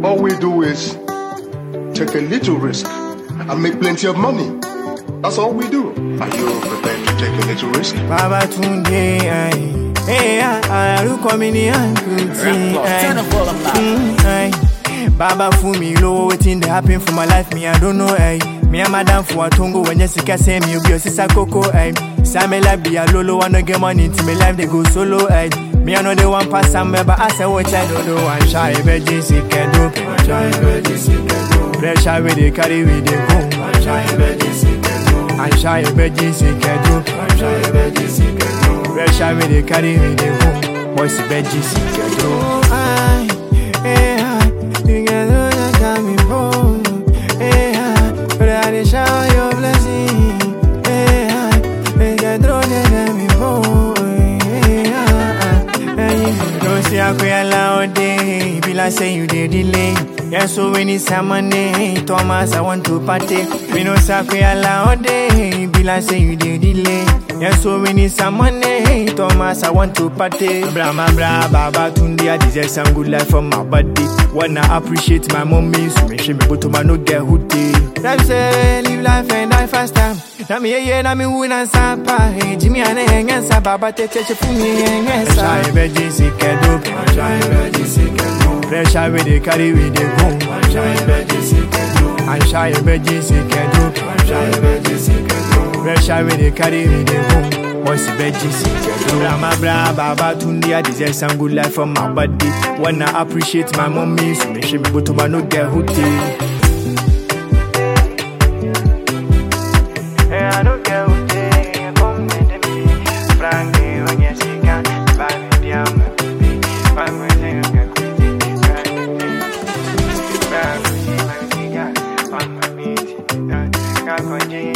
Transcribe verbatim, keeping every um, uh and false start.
all we do is take a little risk and make plenty of money. That's all we do. Are you prepared to take a little risk? Baba Tunde, hey, I look coming in and Baba Fumi, low waiting to happen for my life. Me, I don't know, eh. Me and Madame for a tongo when Jessica say me, you be a sister Coco, eh. Sammy like be a lolo, wanna get money into my life, they go solo, eh. Me, I know they want pass somewhere, but I say, what I don't know, I'm shy, but Jessica do. Pressure with the carry with the go. I'm shy, but Jessica do. I'm shy, but Jessica do. I'm shy, but Jessica do. Pressure with the carry with the go. Boys, but Jessica do. Shower your blessing, hey, make a drone and me boy. Don't see a queer loud day, be like say you did delay. Yes, so when it's a Monday, Thomas, I want to party. We know say queer loud day, be like say you did delay. Yes, so when it's a Monday, Thomas, I want to party. Bra, ma, bra, Baba Tunde, I deserve some good life for my body. Wanna appreciate my mommy, so make sure me go to my no get hoodie. Them say live life and die fast time. Na me ye na me win and sapa. Hey Jimmy and hang sa Baba te te for me hang sa. Try be Jessica do. Try be Jessica do. Pressure with the carry with the go. Try be Jessica do. And shy be Jessica do. Try be Jessica do. Pressure with the carry with the go. What's the bed Jessica do? Bra ma bra Baba Tunde, I deserve some good life from my body. Wanna appreciate my mommy, so make sure me go to my no get hoodie. I don't care what they come with me. Frankly, when you see can buy me piano, buy me things can quit it. Buy me, buy me, buy me, buy me,